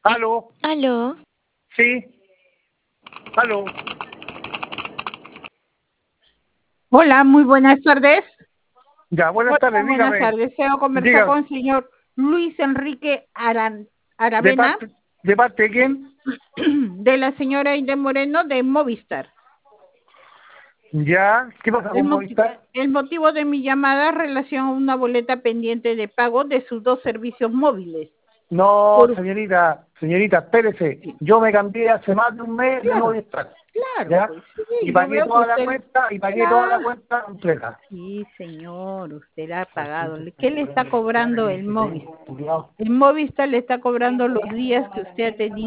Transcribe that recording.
Aló, Aló. sí, aló. Hola, muy buenas tardes. Ya, buenas Hola, tardes, buenas dígame. tardes. Deseo conversar Diga, con el señor Luis Enrique ¿de Aravena, parte, de parte de quién? de la señora Inde Moreno de Movistar. Ya, ¿qué pasa con Movistar? El motivo de mi llamada es relación a una boleta pendiente de pago de sus dos servicios móviles. No, señorita, espérese. Yo me cambié hace más de un mes de Claro, Movistar. claro, ¿Ya? pues sí, Y yo pagué veo que toda la usted... cuenta, completa. Sí, señor, usted ha pagado. ¿Qué le está cobrando el Movistar? El Movistar le está cobrando los días que usted ha tenido